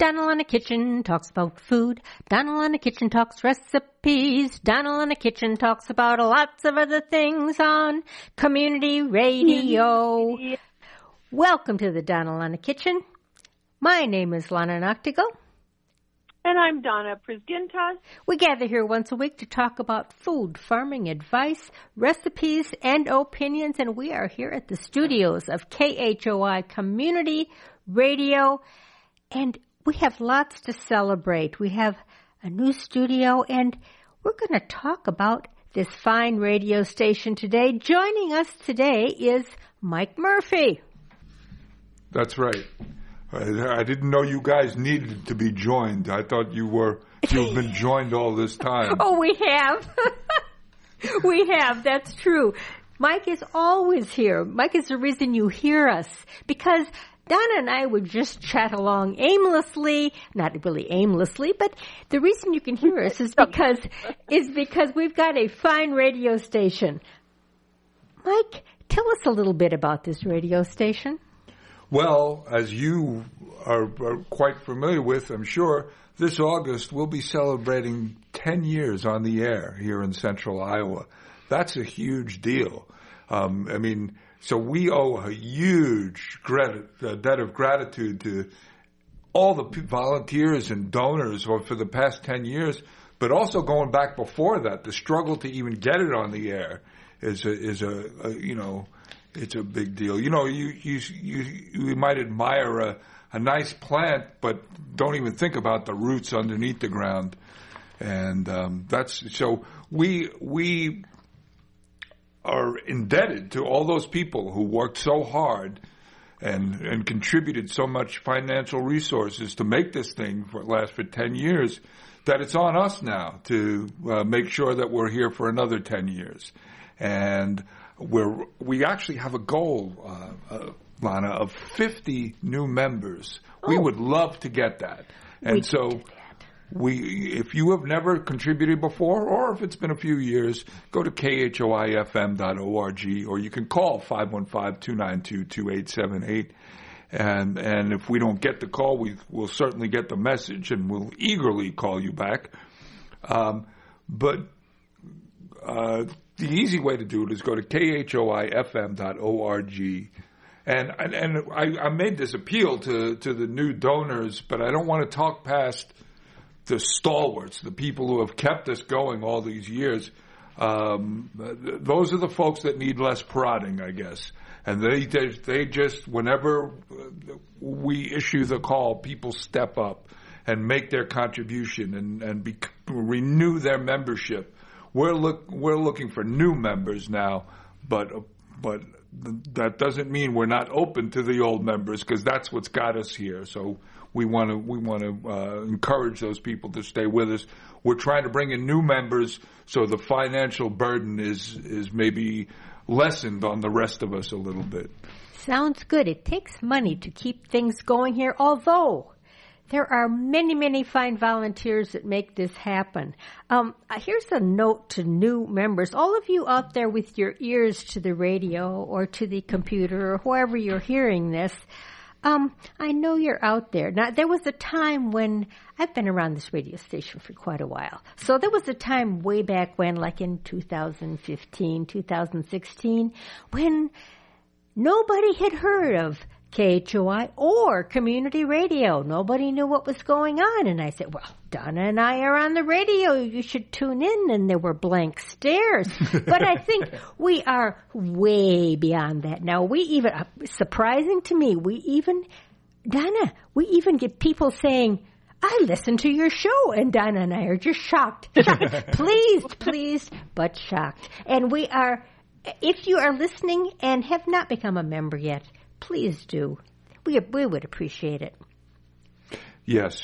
Donald in the Kitchen talks about food. Donald in the Kitchen talks recipes. Donald in the Kitchen talks about lots of other things on community radio. Welcome to the Donald in the Kitchen. My name is Lana Noctigal. And I'm Donna Prisgintas. We gather here once a week to talk about food, farming advice, recipes, and opinions. And we are here at the studios of KHOI Community Radio. And we have lots to celebrate. We have a new studio, and we're going to talk about this fine radio station today. Joining us today is Mike Murphy. That's right. I didn't know you guys needed to be joined. I thought you've been joined all this time. Oh, we have. We have. That's true. Mike is always here. Mike is the reason you hear us, because Donna and I would just chat along aimlessly, not really aimlessly, but the reason you can hear us is because we've got a fine radio station. Mike, tell us a little bit about this radio station. Well, as you are quite familiar with, I'm sure, this August we'll be celebrating 10 years on the air here in central Iowa. That's a huge deal. So we owe a huge debt of gratitude to all the volunteers and donors for the past 10 years, but also going back before that. The struggle to even get it on the air is it's a big deal. You know, you might admire a nice plant, but don't even think about the roots underneath the ground. And we are indebted to all those people who worked so hard and contributed so much financial resources to make this thing last for 10 years, that it's on us now to make sure that we're here for another 10 years. And we actually have a goal, Lana, of 50 new members. Oh. We would love to get that. And if you have never contributed before, or if it's been a few years, go to khoifm.org, or you can call 515-292-2878. And if we don't get the call, we'll certainly get the message, and we'll eagerly call you back. The easy way to do it is go to khoifm.org. And I made this appeal to the new donors, but I don't want to talk past the stalwarts, the people who have kept us going all these years. Those are the folks that need less prodding, I guess. And they just, whenever we issue the call, people step up and make their contribution and renew their membership. We're looking for new members now, but that doesn't mean we're not open to the old members, because that's what's got us here. So we want to encourage those people to stay with us. We're trying to bring in new members so the financial burden is maybe lessened on the rest of us a little bit. Sounds good. It takes money to keep things going here, although there are many, many fine volunteers that make this happen. Here's a note to new members. All of you out there with your ears to the radio or to the computer or wherever you're hearing this, I know you're out there. Now, there was a time when I've been around this radio station for quite a while. So there was a time way back when, like in 2015, 2016, when nobody had heard of KHOI or community radio. Nobody knew what was going on. And I said, well, Donna and I are on the radio. You should tune in. And there were blank stares. But I think we are way beyond that now. We even, surprising to me, Donna, we even get people saying, I listen to your show. And Donna and I are just shocked. Pleased, but shocked. And we are, if you are listening and have not become a member yet, please do. We would appreciate it. Yes,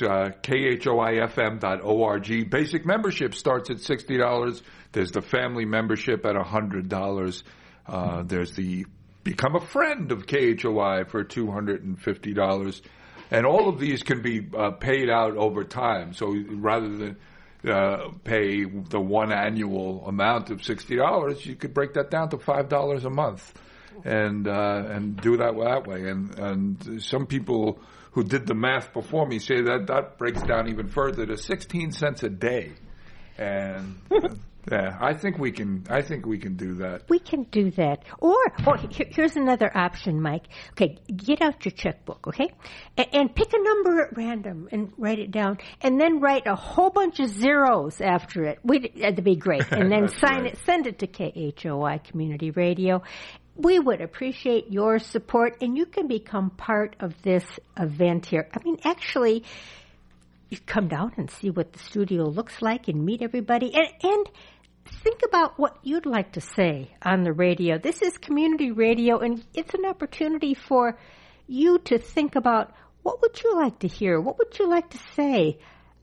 khoifm.org. Basic membership starts at $60. There's the family membership at $100. There's the Become a Friend of KHOI for $250. And all of these can be paid out over time. So rather than pay the one annual amount of $60, you could break that down to $5 a month. And do that way. And some people who did the math before me say that breaks down even further to 16 cents a day. And yeah, I think we can do that. We can do that. Or here's another option, Mike. Okay, get out your checkbook, okay? And pick a number at random and write it down. And then write a whole bunch of zeros after it. That'd be great. And then sign it, send it to KHOI Community Radio. We would appreciate your support, and you can become part of this event here. I mean, actually, you come down and see what the studio looks like and meet everybody. And think about what you'd like to say on the radio. This is community radio, and it's an opportunity for you to think about what would you like to hear? What would you like to say?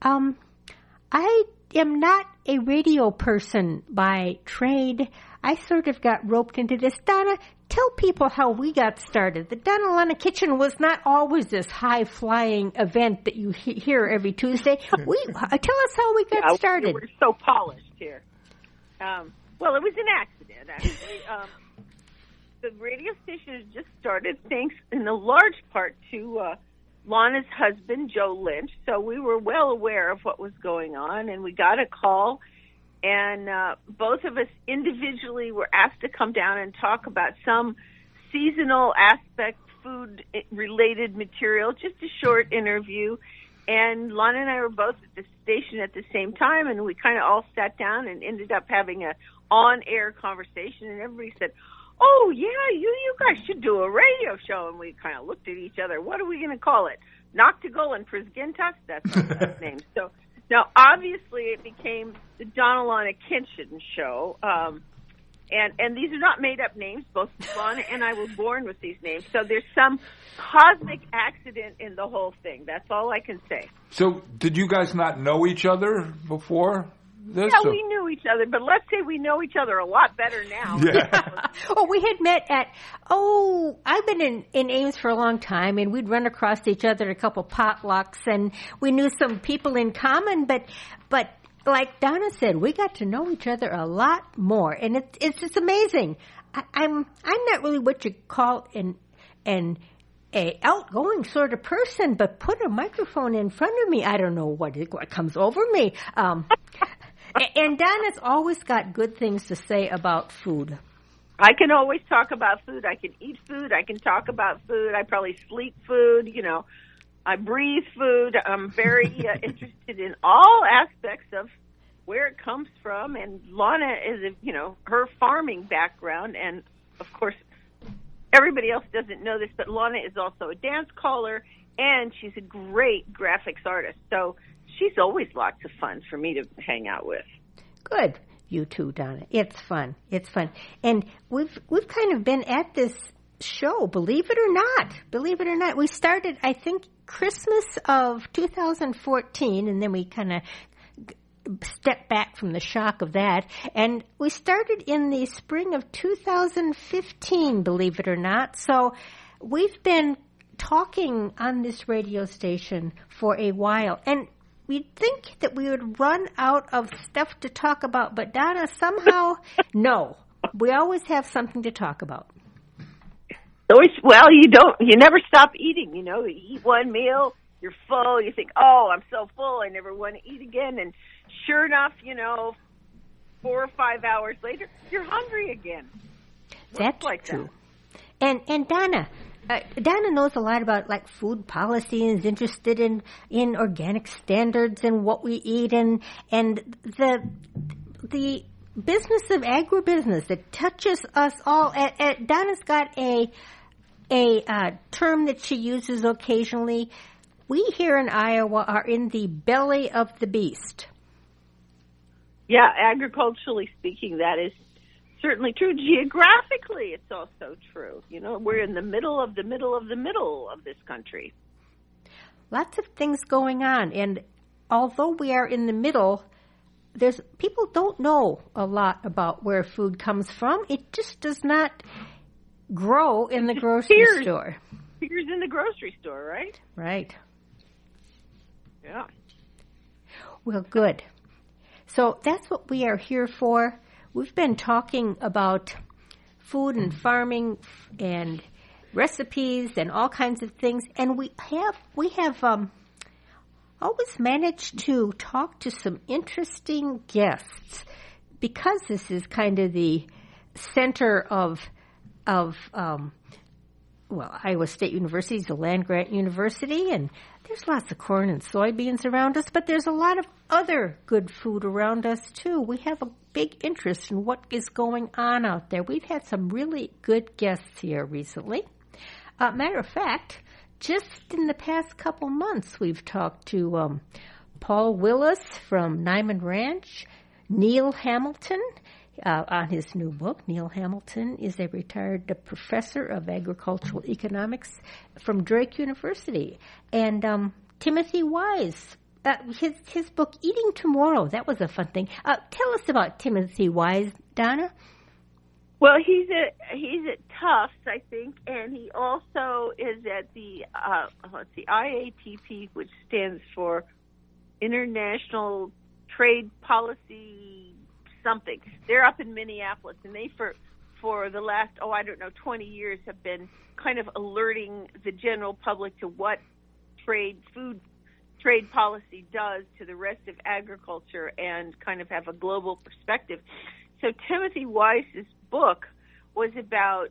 I am not a radio person by trade. I sort of got roped into this. Donna, tell people how we got started. The Donna Lana Kitchen was not always this high-flying event that you hear every Tuesday. Tell us how we got started. We're so polished here. Well, it was an accident, actually. The radio station has just started thanks in a large part to Lana's husband, Joe Lynch. So we were well aware of what was going on, and we got a call. And both of us individually were asked to come down and talk about some seasonal aspect, food-related material, just a short interview. And Lana and I were both at the station at the same time, and we kind of all sat down and ended up having a on-air conversation. And everybody said, "Oh, yeah, you guys should do a radio show." And we kind of looked at each other. What are we going to call it? Noctigol and Prisgintas? That's our last name. So now, obviously, it became the Donna Lana Kitchen Show. And these are not made-up names. Both Lana and I were born with these names. So there's some cosmic accident in the whole thing. That's all I can say. So did you guys not know each other before this? Yeah, we knew each other, but let's say we know each other a lot better now. Yeah. We had met I've been in Ames for a long time, and we'd run across each other at a couple potlucks, and we knew some people in common, but like Donna said, we got to know each other a lot more, and it's just amazing. I'm not really what you call an outgoing sort of person, but put a microphone in front of me, I don't know what comes over me. And Donna's always got good things to say about food. I can always talk about food. I can eat food. I can talk about food. I probably sleep food. You know, I breathe food. I'm very interested in all aspects of where it comes from. And Lana is, her farming background. And, of course, everybody else doesn't know this, but Lana is also a dance caller, and she's a great graphics artist. So she's always lots of fun for me to hang out with. Good. You too, Donna. It's fun. It's fun. And we've kind of been at this show, believe it or not. Believe it or not. We started, I think, Christmas of 2014, and then we kind of stepped back from the shock of that. And we started in the spring of 2015, believe it or not. So we've been talking on this radio station for a while. And we'd think that we would run out of stuff to talk about, but Donna, somehow, no. We always have something to talk about. Well, you never stop eating, You eat one meal, you're full, you think, oh, I'm so full, I never want to eat again. And sure enough, 4 or 5 hours later, you're hungry again. That's like true. That. And Donna, Donna knows a lot about food policy and is interested in organic standards and what we eat and the business of agribusiness that touches us all. Donna's got a term that she uses occasionally. We here in Iowa are in the belly of the beast. Yeah, agriculturally speaking, that is certainly true. Geographically, it's also true. We're in the middle of the middle of the middle of this country. Lots of things going on. And although we are in the middle, people don't know a lot about where food comes from. It just does not grow in the grocery store. Appears in the grocery store, right? Right. Yeah. Well, good. So that's what we are here for. We've been talking about food and farming and recipes and all kinds of things. And we have always managed to talk to some interesting guests because this is kind of the center of Iowa State University is a land-grant university, and there's lots of corn and soybeans around us, but there's a lot of other good food around us, too. We have a big interest in what is going on out there. We've had some really good guests here recently. Matter of fact, just in the past couple months, we've talked to Paul Willis from Nyman Ranch, Neil Hamilton, on his new book. Neil Hamilton is a retired professor of agricultural economics from Drake University. And Timothy Wise, his book, Eating Tomorrow, that was a fun thing. Tell us about Timothy Wise, Donna. Well, he's at Tufts, I think, and he also is at the IATP, which stands for International Trade Policy something. They're up in Minneapolis, and they for the last 20 years have been kind of alerting the general public to what food trade policy does to the rest of agriculture and kind of have a global perspective. So Timothy Wise's book was about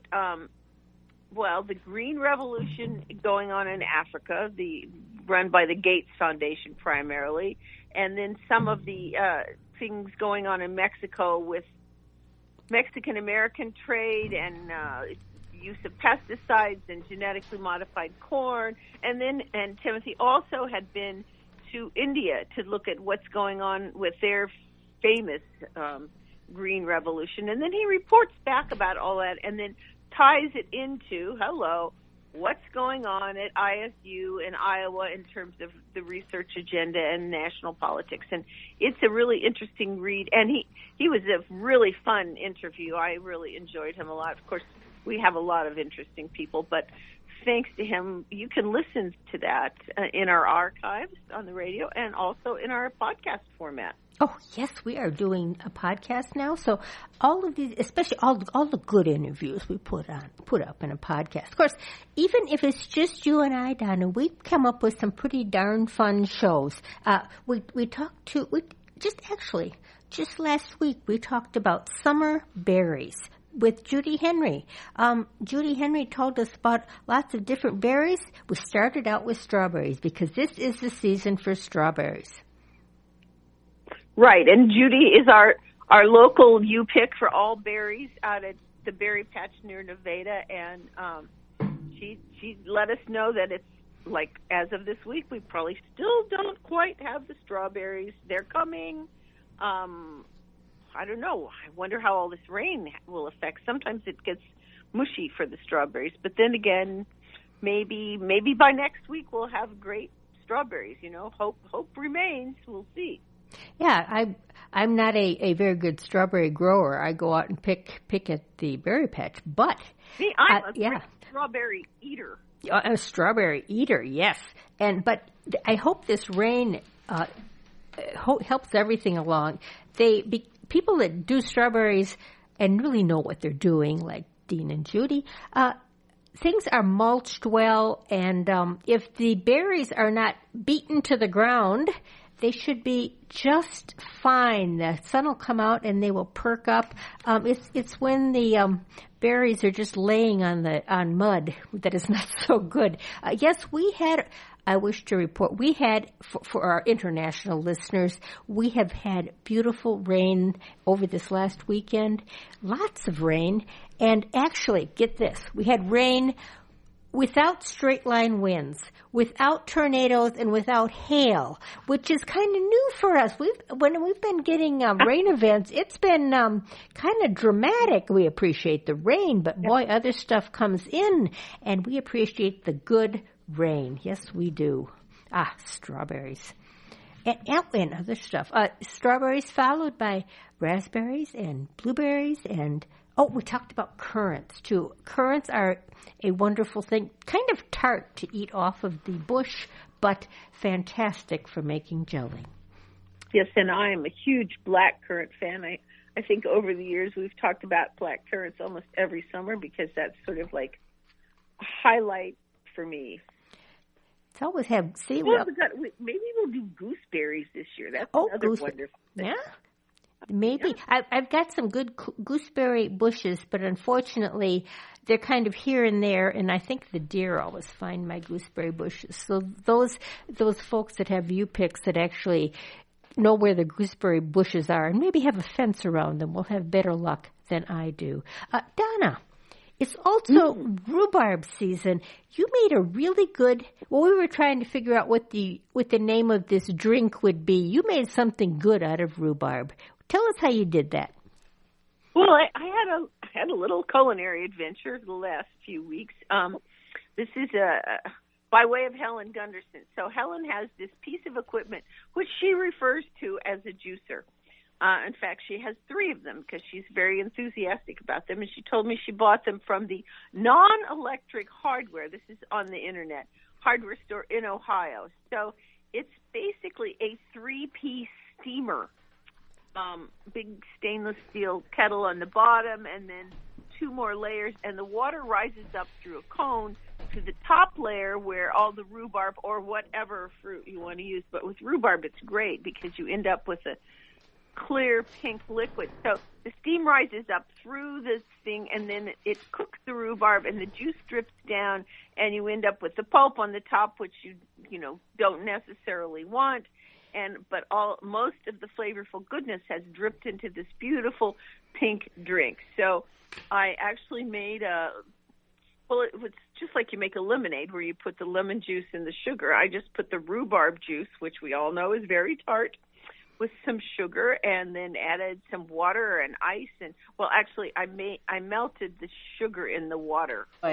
the Green Revolution going on in Africa, run by the Gates Foundation primarily, and then some of the things going on in Mexico with Mexican-American trade and use of pesticides and genetically modified corn. And Timothy also had been to India to look at what's going on with their famous Green Revolution. And then he reports back about all that and then ties it into, what's going on at ISU in Iowa in terms of the research agenda and national politics. And it's a really interesting read. And he was a really fun interview. I really enjoyed him a lot. Of course, we have a lot of interesting people, but thanks to him, you can listen to that in our archives on the radio and also in our podcast format. Oh, yes, we are doing a podcast now. So all of these, especially all the good interviews we put up in a podcast. Of course, even if it's just you and I, Donna, we come up with some pretty darn fun shows. Just last week, we talked about summer berries with Judy Henry. Judy Henry told us about lots of different berries. We started out with strawberries because this is the season for strawberries. Right, and Judy is our local U-Pick for all berries out at the Berry Patch near Nevada, and she let us know that it's like as of this week, we probably still don't quite have the strawberries. They're coming. I don't know. I wonder how all this rain will affect. Sometimes it gets mushy for the strawberries, but then again, maybe by next week we'll have great strawberries. Hope remains. We'll see. Yeah, I'm not a very good strawberry grower. I go out and pick at the Berry Patch, but see, I'm a great strawberry eater. A strawberry eater, yes. But I hope this rain helps everything along. People that do strawberries and really know what they're doing, like Dean and Judy, things are mulched well, and if the berries are not beaten to the ground, they should be just fine. The sun will come out and they will perk up. It's when the berries are just laying on mud that is not so good. Yes, I wish to report, we had, for our international listeners, we have had beautiful rain over this last weekend. Lots of rain. And actually, get this, we had rain without straight line winds, without tornadoes, and without hail, which is kind of new for us. When we've been getting rain events, it's been kind of dramatic. We appreciate the rain, but boy, other stuff comes in, and we appreciate the good rain. Yes, we do. Strawberries. And other stuff. Strawberries followed by raspberries and blueberries and we talked about currants, too. Currants are a wonderful thing, kind of tart to eat off of the bush, but fantastic for making jelly. Yes, and I am a huge black currant fan. I think over the years we've talked about black currants almost every summer because that's sort of like highlight for me. It's always have, see, maybe we'll do gooseberries this year. That's another wonderful thing. Yeah. Maybe. Yeah. I've got some good gooseberry bushes, but unfortunately, they're kind of here and there, and I think the deer always find my gooseberry bushes. So those folks that have view picks that actually know where the gooseberry bushes are and maybe have a fence around them will have better luck than I do. Donna, it's also rhubarb season. You made a really good, we were trying to figure out what the name of this drink would be. You made something good out of rhubarb. Tell us how you did that. Well, I had a little culinary adventure the last few weeks. This is by way of Helen Gunderson. So Helen has this piece of equipment which she refers to as a juicer. In fact, she has 3 of them because she's very enthusiastic about them. And she told me she bought them from the Non-Electric Hardware. This is on the internet, hardware store in Ohio. So it's basically a 3-piece steamer. Big stainless steel kettle on the bottom and then 2 more layers, and the water rises up through a cone to the top layer where all the rhubarb or whatever fruit you want to use. But with rhubarb, it's great because you end up with a clear pink liquid. So the steam rises up through this thing, and then it cooks the rhubarb, and the juice drips down, and you end up with the pulp on the top, which you don't necessarily want. But most of the flavorful goodness has dripped into this beautiful pink drink. So I actually made it's just like you make a lemonade where you put the lemon juice and the sugar. I just put the rhubarb juice, which we all know is very tart, with some sugar, and then added some water and ice. And actually, I melted the sugar in the water. So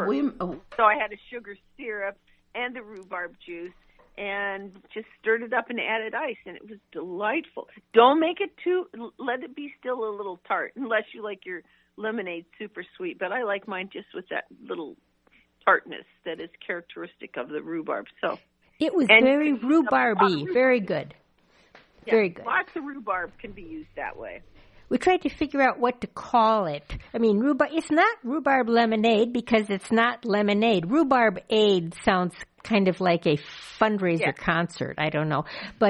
I had a sugar syrup and the rhubarb juice, and just stirred it up and added ice, and it was delightful. Don't make it let it be still a little tart, unless you like your lemonade super sweet. But I like mine just with that little tartness that is characteristic of the rhubarb. So it was very rhubarby, very good. Yeah, very good. Lots of rhubarb can be used that way. We tried to figure out what to call it. I mean, it's not rhubarb lemonade because it's not lemonade. Rhubarb aid sounds kind of like a fundraiser concert. I don't know. But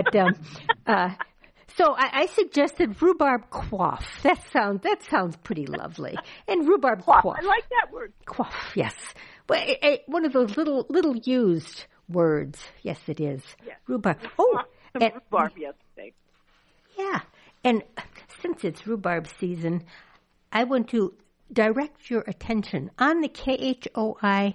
so I suggested rhubarb quaff. That sounds pretty lovely. And rhubarb quaff. I like that word. Quaff, yes. But one of those little used words. Yes, it is. Yes. Rhubarb. Rhubarb yesterday. Yeah. And since it's rhubarb season, I want to direct your attention on the KHOI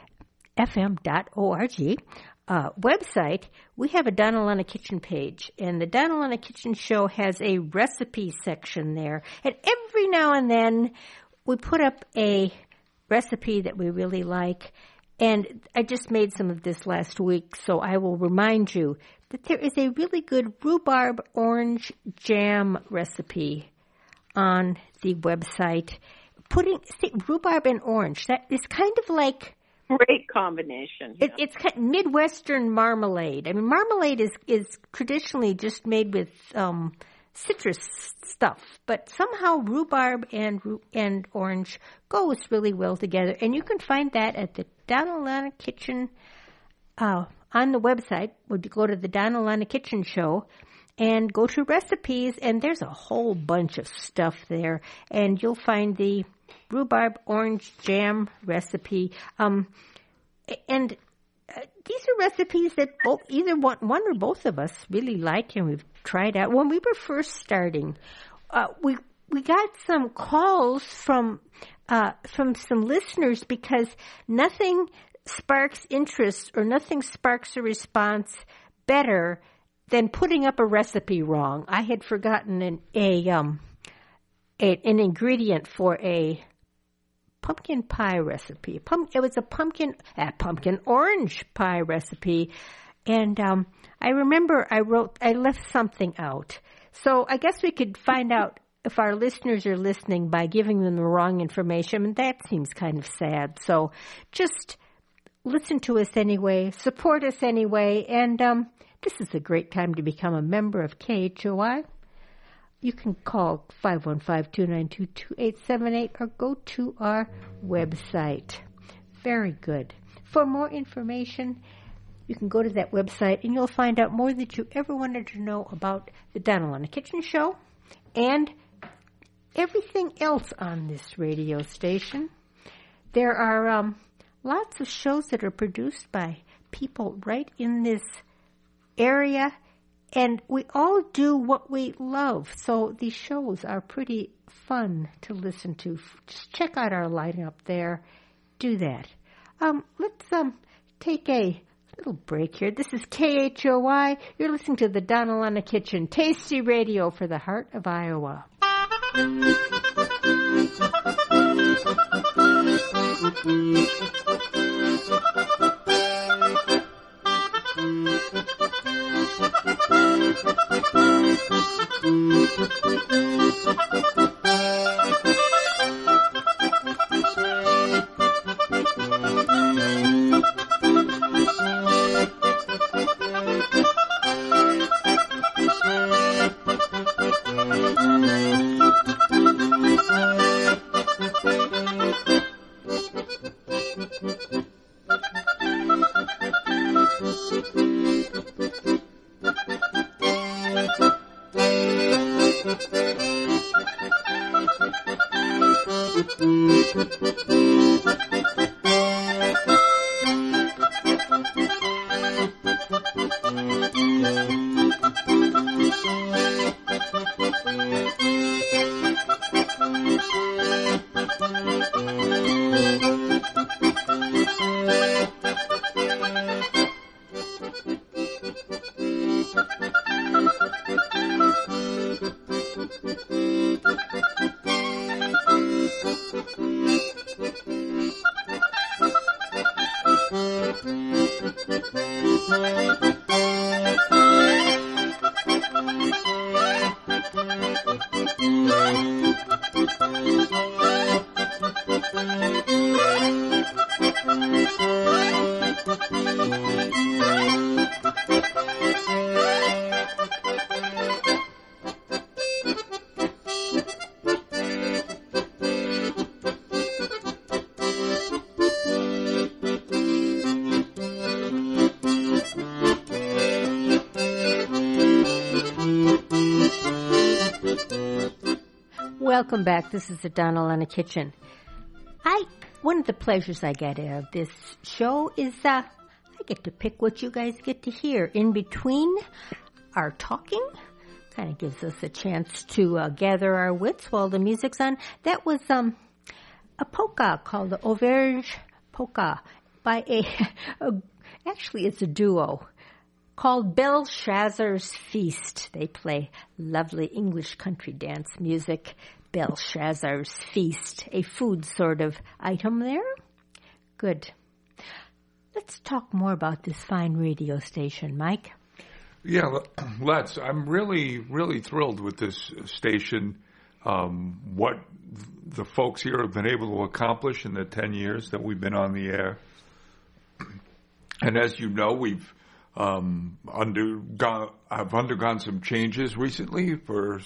FM.org website. We have a Donna Lana Kitchen page, and the Donna Lana Kitchen Show has a recipe section there. And every now and then, we put up a recipe that we really like. And I just made some of this last week, so I will remind you that there is a really good rhubarb orange jam recipe on the website. Rhubarb and orange, that is kind of like... Great combination. Yeah. It's kind of Midwestern marmalade. I mean, marmalade is traditionally just made with citrus stuff, but somehow rhubarb and orange goes really well together. And you can find that at the Donna Lana Kitchen on the website. Would you go to the Donna Lana Kitchen Show and go to recipes, and there's a whole bunch of stuff there, and you'll find the rhubarb orange jam recipe. And these are recipes that either one or both of us really like, and we've tried out. When we were first starting, we got some calls from some listeners because nothing sparks interest or nothing sparks a response better than putting up a recipe wrong. I had forgotten an ingredient for a pumpkin pie recipe. It was a pumpkin orange pie recipe, and I remember I left something out. So I guess we could find out if our listeners are listening by giving them the wrong information, and that seems kind of sad. So just listen to us anyway, support us anyway, and this is a great time to become a member of KHOI. You can call 515-292-2878 or go to our website. Very good. For more information, you can go to that website and you'll find out more that you ever wanted to know about the Donald in the Kitchen show and everything else on this radio station. There are lots of shows that are produced by people right in this area, and we all do what we love. So these shows are pretty fun to listen to. Just check out our lineup there. Do that. Let's take a little break here. This is KHOI. You're listening to the Donald in the Kitchen, tasty radio for the heart of Iowa. Welcome back. This is the Donald in the Kitchen. One of the pleasures I get out of this show is I get to pick what you guys get to hear in between our talking. Kind of gives us a chance to gather our wits while the music's on. That was a polka called the Auvergne Polka by actually it's a duo called Belshazzar's Feast. They play lovely English country dance music. Belshazzar's Feast, a food sort of item there. Good. Let's talk more about this fine radio station, Mike. Yeah, let's. I'm really, really thrilled with this station, what the folks here have been able to accomplish in the 10 years that we've been on the air. And as you know, we've undergone some changes recently.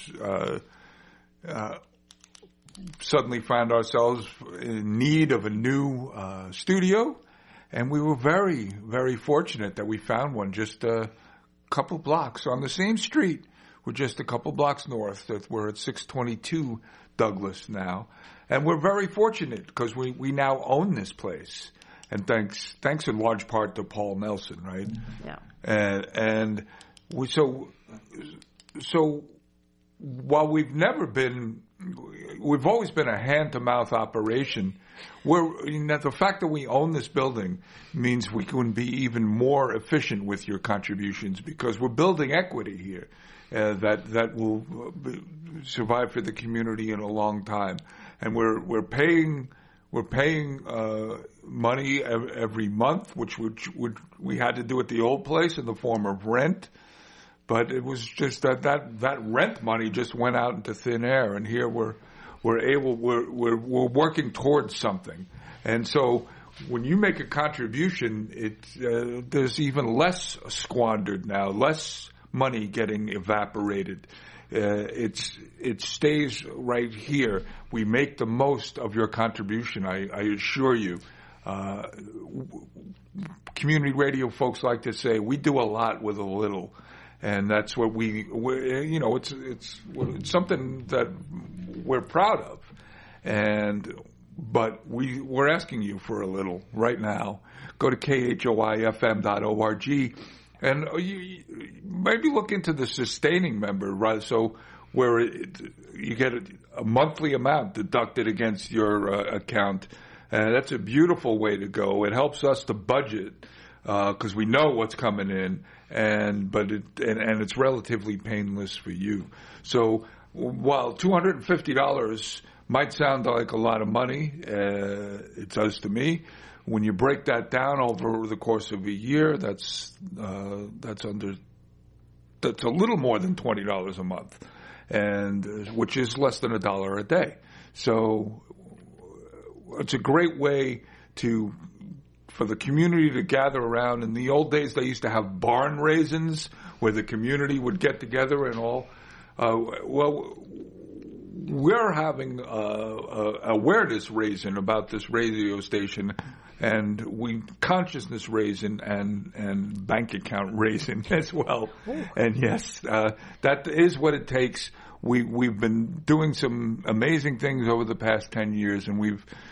Suddenly found ourselves in need of a new studio, and we were very, very fortunate that we found one just a couple blocks on the same street. We're just a couple blocks north. We're at 622 Douglas now, and we're very fortunate because we now own this place. And thanks in large part to Paul Nelson, right? Yeah. And so while we've always been a hand-to-mouth operation. The fact that we own this building means we can be even more efficient with your contributions because we're building equity here that will survive for the community in a long time, and we're paying money every month, which we had to do at the old place in the form of rent. But it was just that rent money just went out into thin air, and here we're working towards something. And so when you make a contribution, there's even less squandered now, less money getting evaporated. It stays right here. We make the most of your contribution, I assure you. community radio folks like to say, we do a lot with a little. And that's what it's something that we're proud of. But we're asking you for a little right now. Go to khoifm.org and you maybe look into the sustaining member, right? So where you get a monthly amount deducted against your account. And that's a beautiful way to go. It helps us to budget because we know what's coming in, and it's relatively painless for you. So while $250 might sound like a lot of money, it does to me. When you break that down over the course of a year, that's a little more than $20 a month, and which is less than $1 a day. So it's a great way for the community to gather around. In the old days, they used to have barn raisins where the community would get together and all. We're having a awareness raising about this radio station, and consciousness raising and bank account raising as well. Ooh. And yes, that is what it takes. We've been doing some amazing things over the past 10 years, and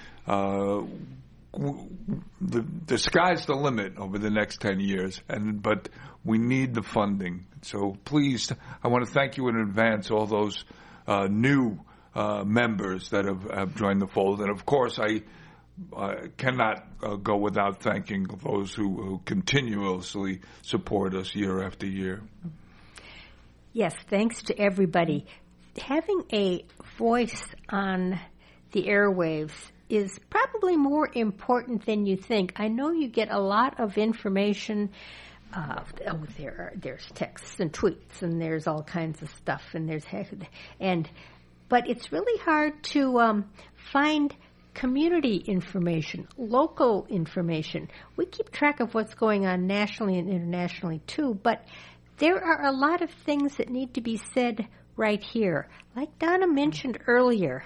the sky's the limit over the next 10 years, but we need the funding. So please, I want to thank you in advance, all those new members that have joined the fold. And of course, I cannot go without thanking those who continuously support us year after year. Yes, thanks to everybody. Having a voice on the airwaves is probably more important than you think. I know you get a lot of information. There's texts and tweets, and there's all kinds of stuff, but it's really hard to find community information, local information. We keep track of what's going on nationally and internationally too, but there are a lot of things that need to be said right here. Like Donna mentioned earlier,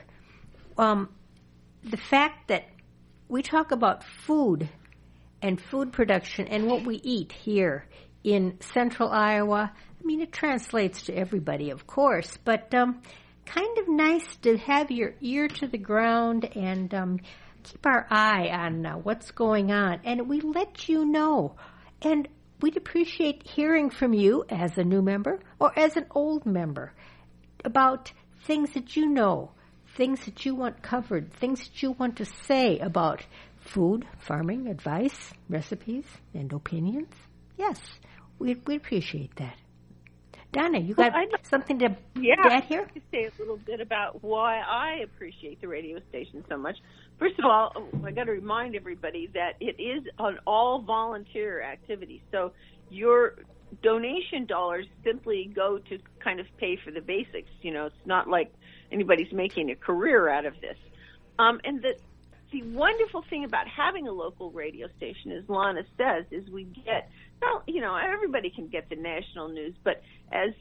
the fact that we talk about food and food production and what we eat here in central Iowa. I mean, it translates to everybody, of course, but kind of nice to have your ear to the ground and keep our eye on what's going on. And we let you know. And we'd appreciate hearing from you as a new member or as an old member about things that you know, things that you want covered, things that you want to say about food, farming, advice, recipes, and opinions. Yes, we'd appreciate that. Donna, you got something to add here? I'd like to say a little bit about why I appreciate the radio station so much. First of all, I got to remind everybody that it is an all-volunteer activity. So your donation dollars simply go to kind of pay for the basics. You know, it's not like anybody's making a career out of this. And the wonderful thing about having a local radio station, as Lana says, is we get, well, you know, everybody can get the national news, but as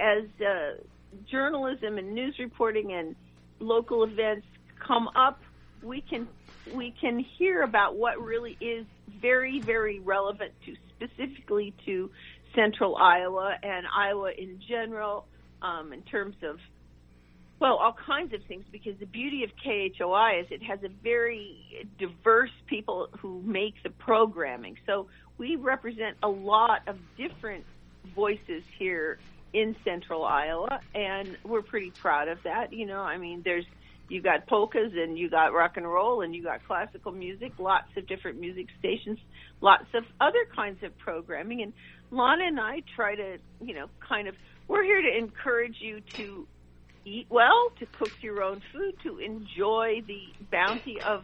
journalism and news reporting and local events come up, we can hear about what really is very, very relevant to specifically to central Iowa and Iowa in general, in terms of, well, all kinds of things, because the beauty of KHOI is it has a very diverse people who make the programming. So we represent a lot of different voices here in central Iowa, and we're pretty proud of that. You know, I mean, you got polkas and you got rock and roll and you got classical music, lots of different music stations, lots of other kinds of programming. And Lana and I try to, you know, we're here to encourage you to eat well, to cook your own food, to enjoy the bounty of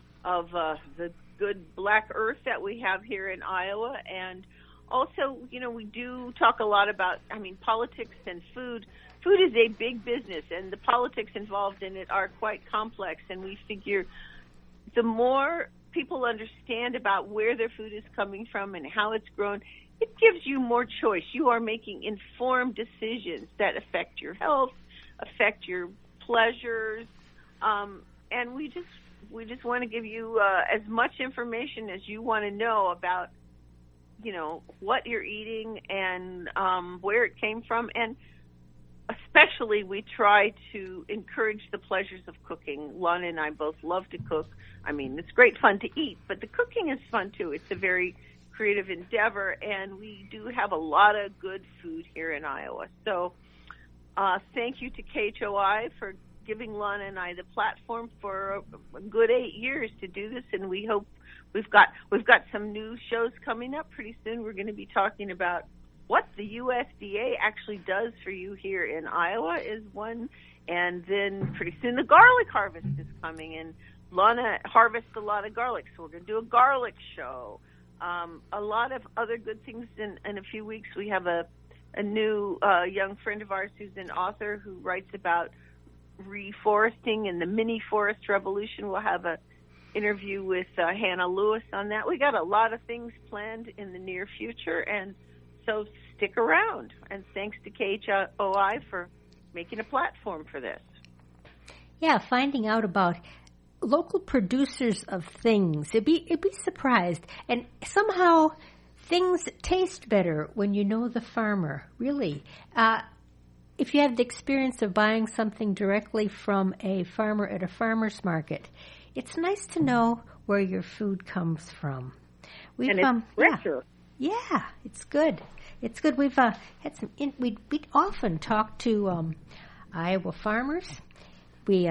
the good black earth that we have here in Iowa. And also, you know, we do talk a lot about, I mean, politics and food. Food is a big business, and the politics involved in it are quite complex. And we figure the more people understand about where their food is coming from and how it's grown, it gives you more choice. You are making informed decisions that affect your health, affect your pleasures, and we just we just want to give you as much information as you want to know about, what you're eating and where it came from. And especially we try to encourage the pleasures of cooking. Lana and I both love to cook. I mean, it's great fun to eat, but the cooking is fun too. It's a very creative endeavor, and we do have a lot of good food here in Iowa. So thank you to KHOI for giving Lana and I the platform for a good 8 years to do this, and we hope we've got some new shows coming up pretty soon. We're going to be talking about what the USDA actually does for you here in Iowa is one, and then pretty soon the garlic harvest is coming, and Lana harvests a lot of garlic, so we're going to do a garlic show. A lot of other good things. In a few weeks, we have a new young friend of ours who's an author who writes about reforesting and the mini forest revolution. We'll have a interview with Hannah Lewis on that. We got a lot of things planned in the near future, and so stick around. And thanks to KHOI for making a platform for this. Yeah, finding out about local producers of things. You'd be surprised. And somehow things taste better when you know the farmer, really. If you have the experience of buying something directly from a farmer at a farmer's market, it's nice to know where your food comes from. And it's richer. Yeah, it's good. It's good. We've had some. We often talk to Iowa farmers. We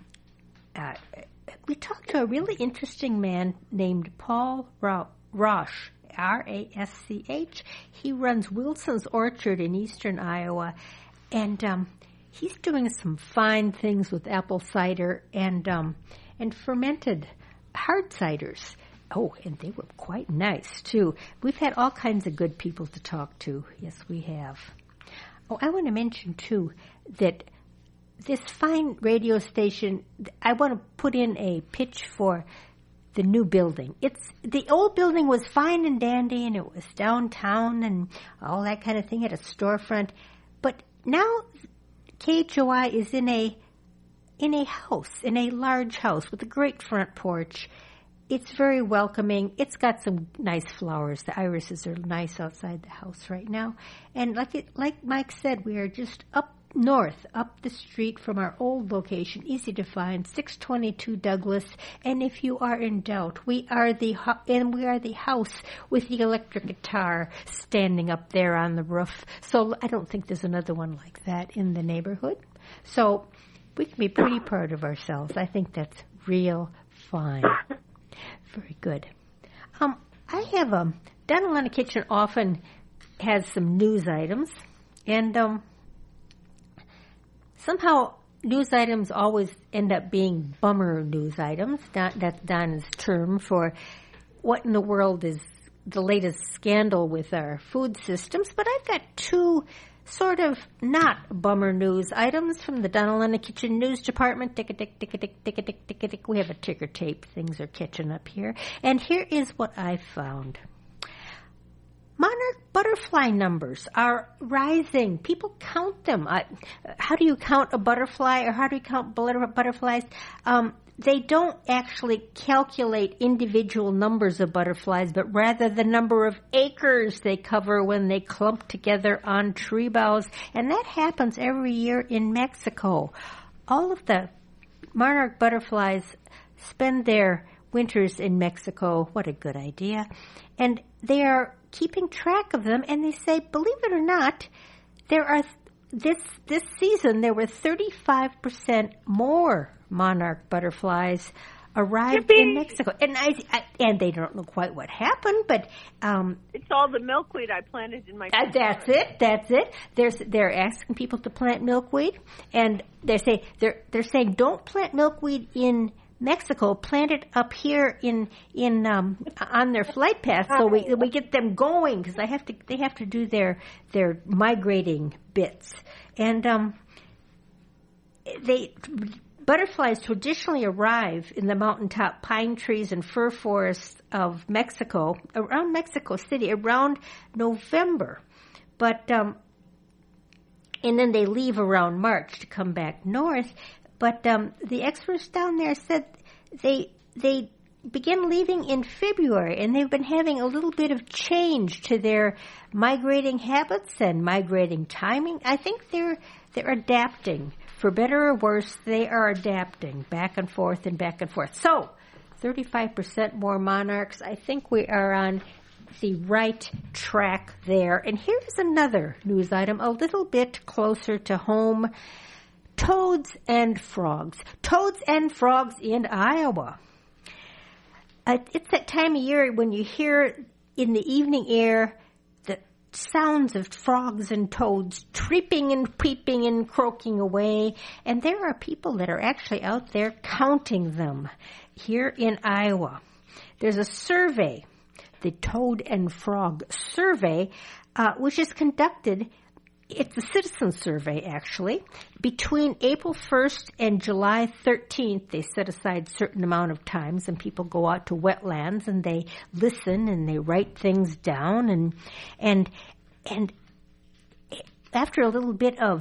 talked to a really interesting man named Paul Rasch, R-A-S-C-H. He runs Wilson's Orchard in eastern Iowa, and he's doing some fine things with apple cider and fermented hard ciders. Oh, and they were quite nice, too. We've had all kinds of good people to talk to. Yes, we have. Oh, I want to mention, too, that this fine radio station, I want to put in a pitch for the new building. The old building was fine and dandy, and it was downtown and all that kind of thing. It had a storefront. But now KHOI is in a house, in a large house with a great front porch. It's very welcoming. It's got some nice flowers. The irises are nice outside the house right now. And like Mike said, we are just up north, up the street from our old location, easy to find, 622 Douglas. And if you are in doubt, we are the house with the electric guitar standing up there on the roof. So I don't think there's another one like that in the neighborhood. So we can be pretty proud of ourselves. I think that's real fine. Very good. I have Down in the Kitchen often has some news items, and somehow news items always end up being bummer news items. That's Donna's term for what in the world is the latest scandal with our food systems. But I've got two sort of not bummer news items from the Donald in the Kitchen News Department. Tick-a-tick, tick-a-tick, tick-a-tick, tick-a-tick. We have a ticker tape. Things are catching up here. And here is what I found. Monarch butterfly numbers are rising. People count them. How do you count a butterfly, or how do you count butterflies? They don't actually calculate individual numbers of butterflies, but rather the number of acres they cover when they clump together on tree boughs. And that happens every year in Mexico. All of the monarch butterflies spend their winters in Mexico. What a good idea. And they are keeping track of them, and they say, believe it or not, there are this season there were 35% more monarch butterflies arrived in Mexico, and they don't know quite what happened, but it's all the milkweed I planted in my. That's it. They're asking people to plant milkweed, and they're saying don't plant milkweed in Mexico, plant it up here in on their flight path, so we get them going, because they have to do their migrating bits, and butterflies traditionally arrive in the mountaintop pine trees and fir forests of Mexico, around Mexico City, around November, but and then they leave around March to come back north. But the experts down there said they begin leaving in February, and they've been having a little bit of change to their migrating habits and migrating timing. I think they're adapting. For better or worse, they are adapting back and forth and back and forth. So, 35% more monarchs. I think we are on the right track there. And here's another news item a little bit closer to home. Toads and frogs. Toads and frogs in Iowa. It's that time of year when you hear in the evening air the sounds of frogs and toads chirping and peeping and croaking away. And there are people that are actually out there counting them here in Iowa. There's a survey, the Toad and Frog Survey, which is conducted. It's a citizen survey, actually. Between April 1st and July 13th, they set aside a certain amount of times, and people go out to wetlands, and they listen, and they write things down, and after a little bit of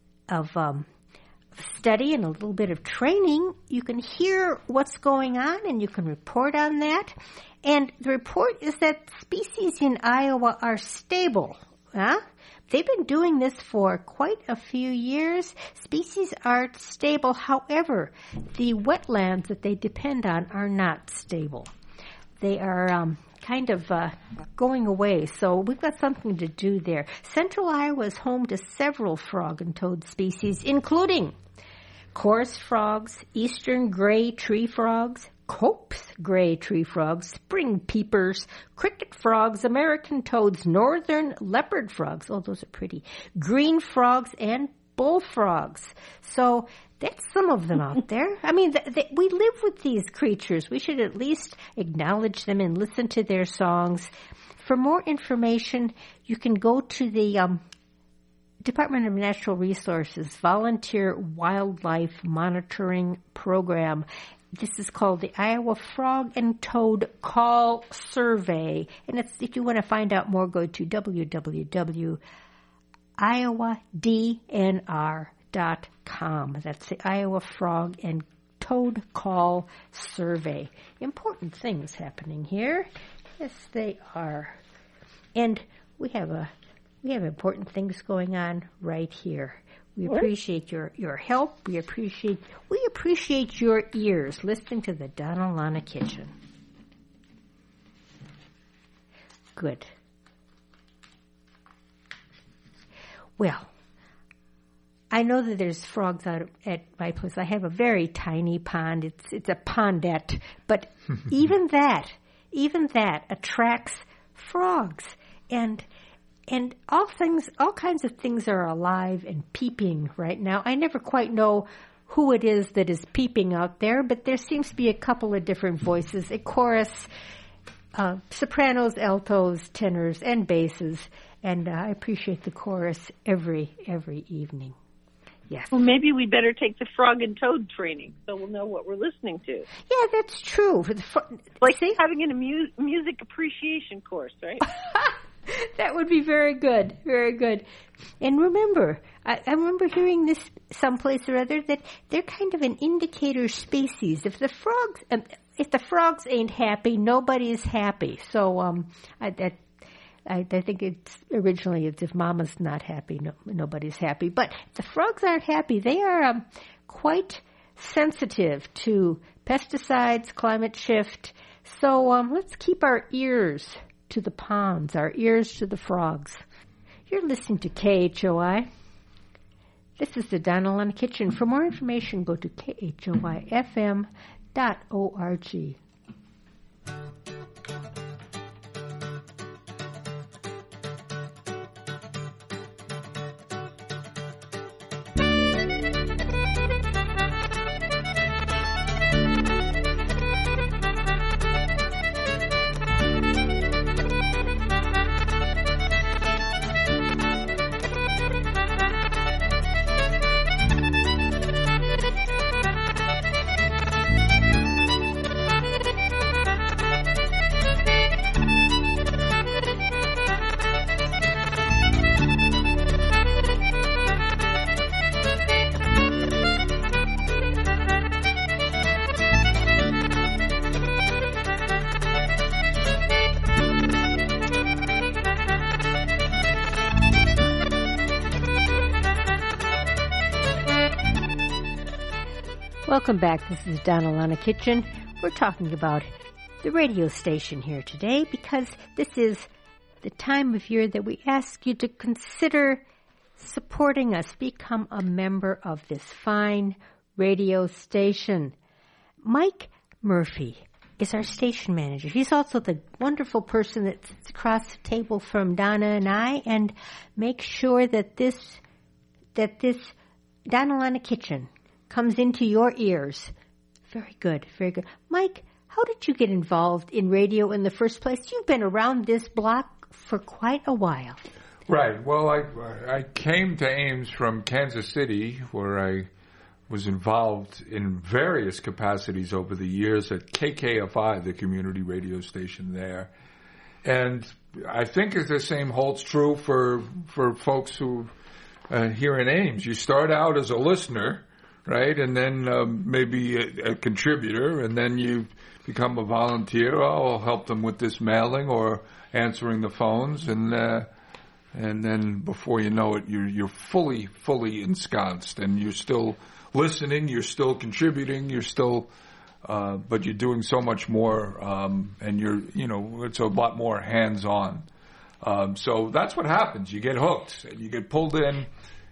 study and a little bit of training, you can hear what's going on, and you can report on that. And the report is that species in Iowa are stable. They've been doing this for quite a few years. Species are stable. However, the wetlands that they depend on are not stable. They are kind of going away. So we've got something to do there. Central Iowa is home to several frog and toad species, including chorus frogs, eastern gray tree frogs, Cope's gray tree frogs, spring peepers, cricket frogs, American toads, northern leopard frogs, oh, those are pretty, green frogs, and bullfrogs. So that's some of them out there. I mean, we live with these creatures. We should at least acknowledge them and listen to their songs. For more information, you can go to the Department of Natural Resources Volunteer Wildlife Monitoring Program. This is called the Iowa Frog and Toad Call Survey. And if you want to find out more, go to www.iowadnr.com. That's the Iowa Frog and Toad Call Survey. Important things happening here. Yes, they are. And we have important things going on right here. We appreciate your help. We appreciate your ears listening to the Donna Lana Kitchen. Good. Well, I know that there's frogs out at my place. I have a very tiny pond. It's a pondette, but even that attracts frogs. And all kinds of things are alive and peeping right now. I never quite know who it is that is peeping out there, but there seems to be a couple of different voices, a chorus, sopranos, altos, tenors, and basses, and I appreciate the chorus every evening. Yes. Well, maybe we better take the frog and toad training so we'll know what we're listening to. Yeah, that's true. Like having a music appreciation course, right? That would be very good, very good. And remember, I remember hearing this someplace or other that they're kind of an indicator species. If the frogs ain't happy, nobody's happy. So I think it's if Mama's not happy, nobody's happy. But if the frogs aren't happy, they are quite sensitive to pesticides, climate shift. So let's keep our ears to the ponds, our ears to the frogs. You're listening to KHOI. This is the Donna Lana Kitchen. For more information, go to khoifm.org. Welcome back. This is Donna Lana Kitchen. We're talking about the radio station here today because this is the time of year that we ask you to consider supporting us. Become a member of this fine radio station. Mike Murphy is our station manager. He's also the wonderful person that sits across the table from Donna and I and makes sure that this Donna Lana Kitchen comes into your ears. Very good, very good. Mike, how did you get involved in radio in the first place? You've been around this block for quite a while. Right. Well, I came to Ames from Kansas City, where I was involved in various capacities over the years at KKFI, the community radio station there. And I think the same holds true for folks who here in Ames. You start out as a listener, right, and then maybe a contributor, and then you become a volunteer. I'll help them with this mailing or answering the phones, and then before you know it, you're fully ensconced, and you're still listening, you're still contributing, you're still, but you're doing so much more, and it's a lot more hands-on. So that's what happens. You get hooked, and you get pulled in.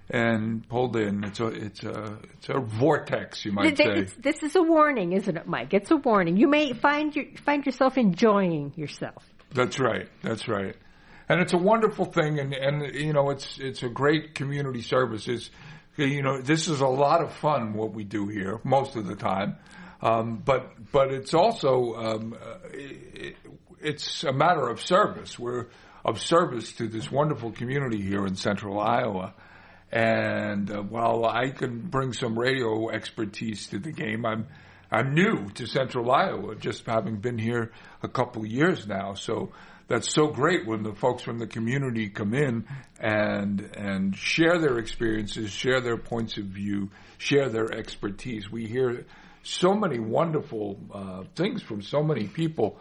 It's a vortex, you might say. This is a warning, isn't it, Mike? It's a warning. You may find yourself enjoying yourself. That's right. And it's a wonderful thing, and it's a great community service. This is a lot of fun what we do here most of the time, but it's also it's a matter of service. We're of service to this wonderful community here in Central Iowa. And while I can bring some radio expertise to the game, I'm new to Central Iowa, just having been here a couple of years now. So that's so great when the folks from the community come in and share their experiences, share their points of view, share their expertise. We hear so many wonderful things from so many people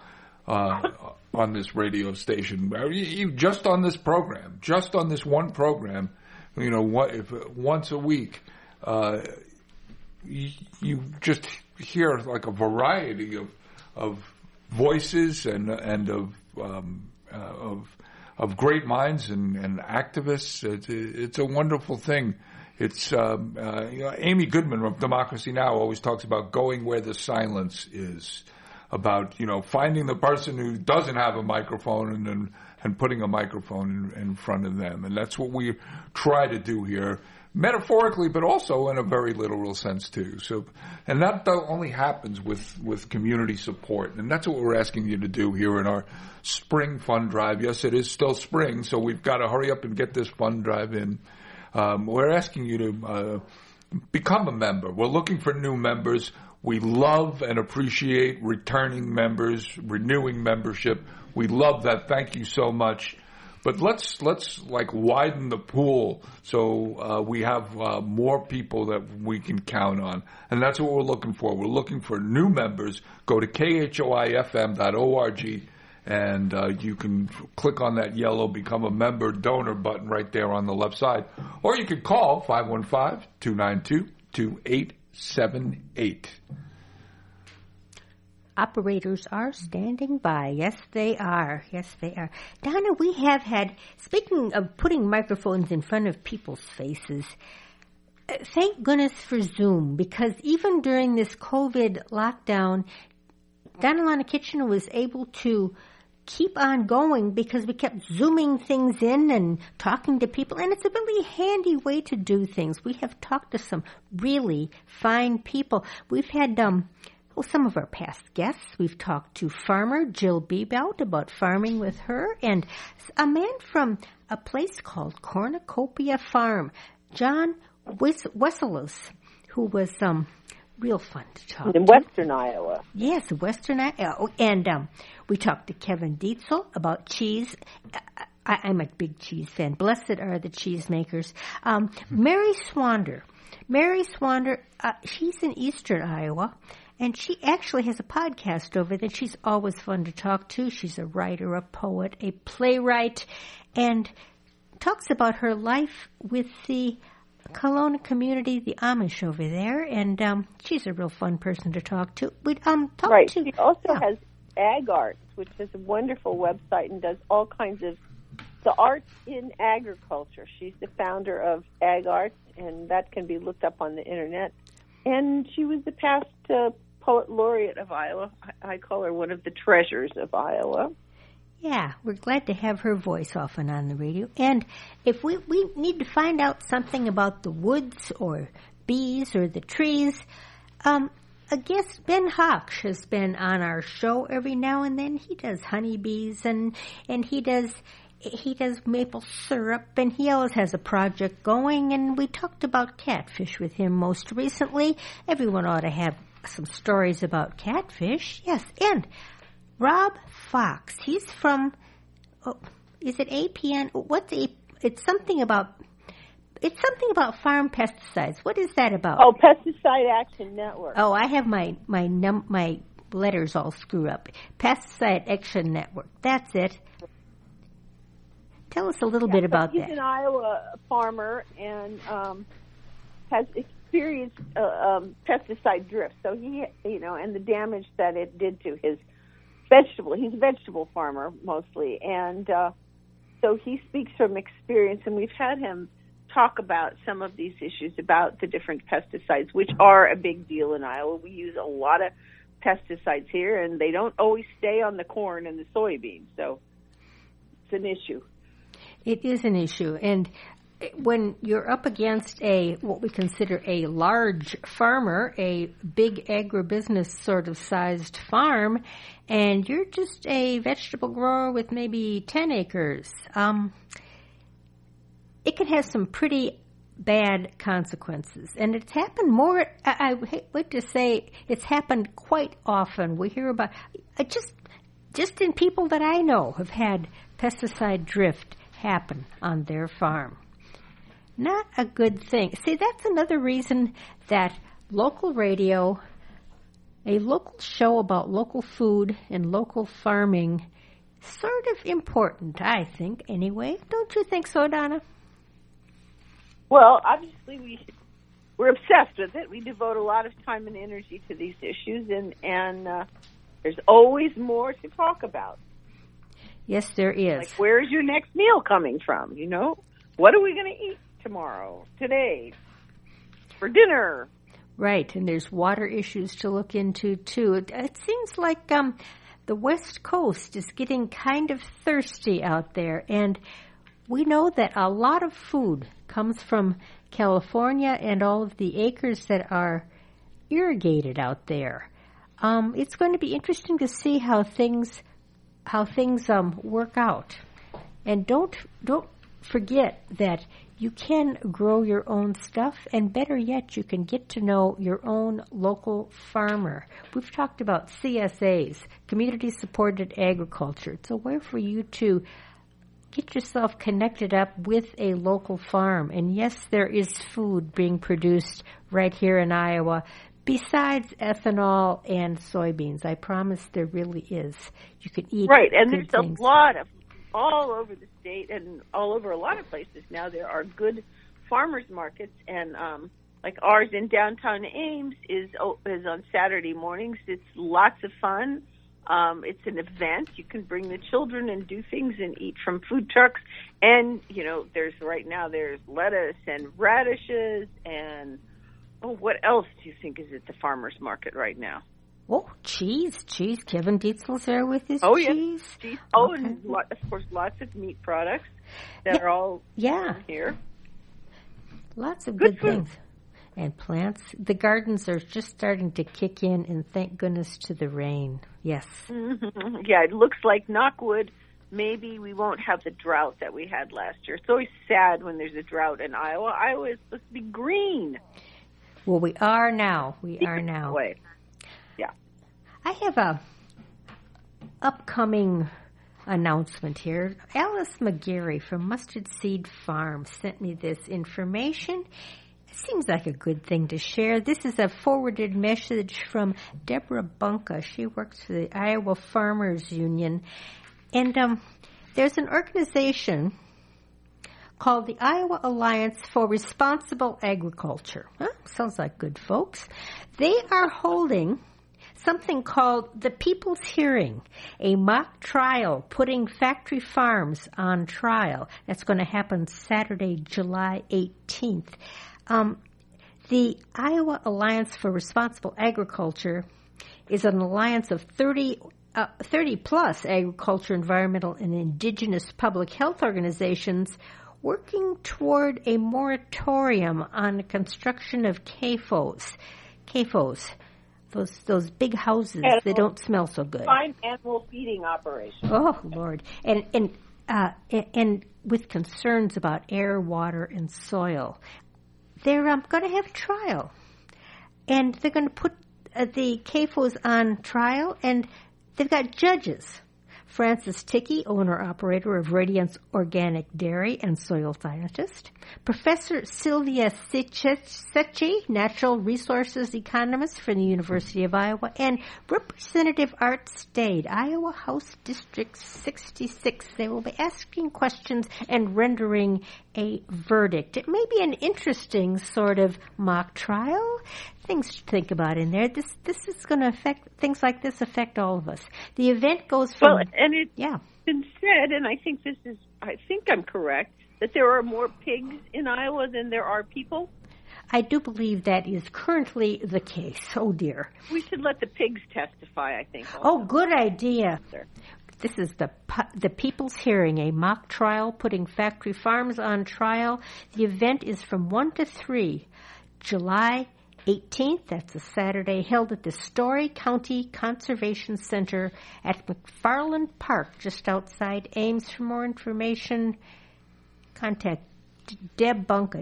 on this radio station. Just on this program, just on this one program. If once a week, you just hear like a variety of voices and of great minds and activists. It's a wonderful thing. It's Amy Goodman of Democracy Now! Always talks about going where the silence is, about finding the person who doesn't have a microphone and putting a microphone in front of them. And that's what we try to do here, metaphorically, but also in a very literal sense, too. So, and that only happens with community support. And that's what we're asking you to do here in our spring fund drive. Yes, it is still spring, so we've got to hurry up and get this fund drive in. We're asking you to become a member. We're looking for new members. We love and appreciate returning members, renewing membership. We love that. Thank you so much. But let's widen the pool so we have more people that we can count on. And that's what we're looking for. We're looking for new members. Go to khoifm.org and you can click on that yellow Become a Member donor button right there on the left side. Or you can call 515-292-2878. Operators are standing by. Yes, they are. Yes, they are. Donna, we have had, speaking of putting microphones in front of people's faces, thank goodness for Zoom, because even during this COVID lockdown, Donna Lana Kitchen was able to keep on going because we kept Zooming things in and talking to people, and it's a really handy way to do things. We have talked to some really fine people. We've had some of our past guests. We've talked to farmer Jill Bebout about farming with her, and a man from a place called Cornucopia Farm, John Wesselos, who was real fun to talk to. In Western Iowa. Yes, Western Iowa. And we talked to Kevin Dietzel about cheese. I'm a big cheese fan. Blessed are the cheesemakers. Mary Swander. She's in Eastern Iowa. And she actually has a podcast over there. She's always fun to talk to. She's a writer, a poet, a playwright, and talks about her life with the Kelowna community, the Amish over there, and she's a real fun person to talk to. We'd talk right. to. She also has Ag Arts, which is a wonderful website and does all kinds of the arts in agriculture. She's the founder of Ag Arts, and that can be looked up on the internet. And she was the past poet laureate of Iowa. I call her one of the treasures of Iowa. Yeah, we're glad to have her voice often on the radio. And if we need to find out something about the woods or bees or the trees, I guess Ben Hoch has been on our show every now and then. He does honeybees and he does maple syrup, and he always has a project going. And we talked about catfish with him most recently. Everyone ought to have some stories about catfish. Yes, and Rob Fox. He's from, is it APN? It's something about farm pesticides. What is that about? Oh, Pesticide Action Network. Oh, I have my letters all screwed up. Pesticide Action Network. That's it. Tell us a little bit about that. He's an Iowa farmer and has experienced pesticide drift. So he, and the damage that it did to his vegetable. He's a vegetable farmer mostly, and so he speaks from experience. And we've had him talk about some of these issues about the different pesticides, which are a big deal in Iowa. We use a lot of pesticides here, and they don't always stay on the corn and the soybeans. So it's an issue. It is an issue, and when you're up against what we consider a large farmer, a big agribusiness sort of sized farm, and you're just a vegetable grower with maybe 10 acres, it can have some pretty bad consequences. And it's happened more, I would to say it's happened quite often. We hear about, just in people that I know have had pesticide drift happen on their farm. Not a good thing. See, that's another reason that local radio, a local show about local food and local farming, is sort of important, I think, anyway. Don't you think so, Donna? Well, obviously we're obsessed with it. We devote a lot of time and energy to these issues, and there's always more to talk about. Yes, there is. Like, where's your next meal coming from? What are we going to eat today, for dinner? Right, and there's water issues to look into, too. It seems like the West Coast is getting kind of thirsty out there, and we know that a lot of food comes from California and all of the acres that are irrigated out there. It's going to be interesting to see how things work out. And don't forget that you can grow your own stuff, and better yet, you can get to know your own local farmer. We've talked about CSAs, community-supported agriculture. It's a way for you to get yourself connected up with a local farm. And yes, there is food being produced right here in Iowa, besides ethanol and soybeans. I promise there really is. You can eat right, and good there's things. A lot of, all over the state and all over a lot of places now, there are good farmers markets, and like ours in downtown Ames is on Saturday mornings. It's lots of fun. It's an event. You can bring the children and do things and eat from food trucks. And, there's lettuce and radishes and, what else do you think is at the farmer's market right now? Oh, cheese. Kevin Dietzel's there with his cheese. Cheese. Oh, okay. And of course, lots of meat products that are all here. Lots of good things. And plants. The gardens are just starting to kick in, and thank goodness to the rain. Yes. Mm-hmm. Yeah, it looks like, knock wood, maybe we won't have the drought that we had last year. It's always sad when there's a drought in Iowa. Iowa is supposed to be green. Well, we are now. Yeah. I have a upcoming announcement here. Alice McGarry from Mustard Seed Farm sent me this information. It seems like a good thing to share. This is a forwarded message from Deborah Bunka. She works for the Iowa Farmers Union. And there's an organization called the Iowa Alliance for Responsible Agriculture. Huh? Sounds like good folks. They are holding something called the People's Hearing, a mock trial putting factory farms on trial. That's going to happen Saturday, July 18th. The Iowa Alliance for Responsible Agriculture is an alliance of 30-plus agriculture, environmental, and indigenous public health organizations working toward a moratorium on the construction of CAFOs. CAFOs, those big houses that don't smell so good. Fine animal feeding operation. Oh, Lord. And with concerns about air, water, and soil. They're going to have a trial. And they're going to put the CAFOs on trial, and they've got judges. Francis Tickey, owner-operator of Radiance Organic Dairy and soil scientist. Professor Sylvia Secchi, natural resources economist from the University of Iowa. And Representative Art Stade, Iowa House District 66. They will be asking questions and rendering a verdict. It may be an interesting sort of mock trial. Things to think about in there. This is going to affect, things like this affect all of us. The event goes from... Well, and it's been said, and I think I'm correct, that there are more pigs in Iowa than there are people. I do believe that is currently the case. Oh, dear. We should let the pigs testify, I think. Also. Oh, good idea. This is the People's Hearing, a mock trial putting factory farms on trial. The event is from 1 to 3, July 18th, that's a Saturday, held at the Story County Conservation Center at McFarland Park, just outside Ames. For more information, contact Deb Bunka,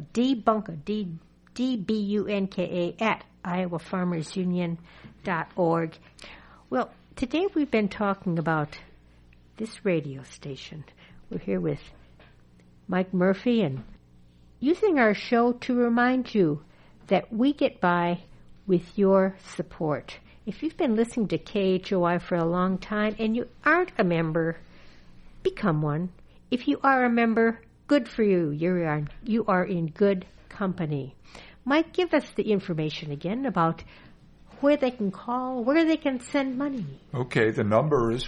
D-B-U-N-K-A, at iowafarmersunion.org. Well, today we've been talking about this radio station. We're here with Mike Murphy and using our show to remind you that we get by with your support. If you've been listening to KHOI for a long time and you aren't a member, become one. If you are a member, good for you. You are in good company. Mike, give us the information again about where they can call, where they can send money. Okay, the number is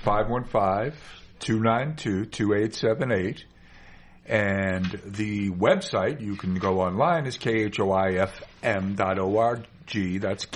515-292-2878. And the website, you can go online, is khoifm.org. That's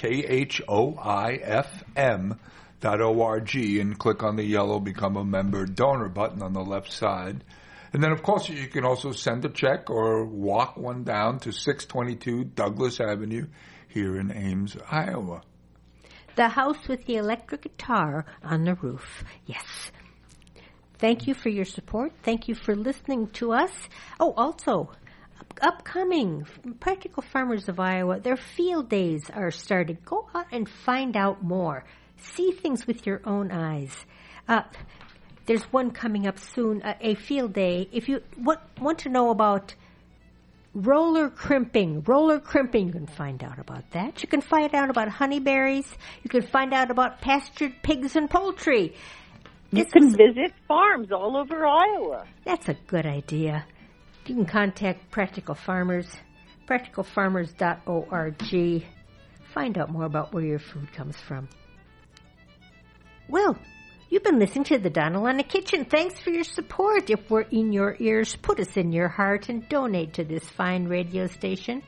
khoifm.org, and click on the yellow Become a Member Donor button on the left side. And then, of course, you can also send a check or walk one down to 622 Douglas Avenue here in Ames, Iowa. The house with the electric guitar on the roof. Yes. Thank you for your support. Thank you for listening to us. Oh, also, upcoming Practical Farmers of Iowa, their field days are started. Go out and find out more. See things with your own eyes. There's one coming up soon, a field day. If you want to know about roller crimping, you can find out about that. You can find out about honeyberries. You can find out about pastured pigs and poultry. You can visit farms all over Iowa. That's a good idea. You can contact Practical Farmers, practicalfarmers.org. Find out more about where your food comes from. Well, you've been listening to the Donald on the Kitchen. Thanks for your support. If we're in your ears, put us in your heart and donate to this fine radio station.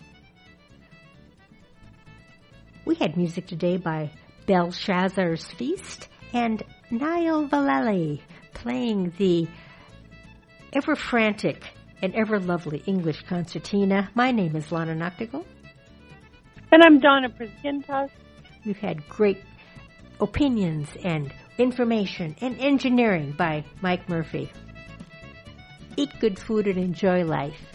We had music today by Belshazzar's Feast and Niall Vallely playing the ever-frantic and ever-lovely English concertina. My name is Lana Noctigal. And I'm Donna Priskintas. We've had great opinions and information and engineering by Mike Murphy. Eat good food and enjoy life.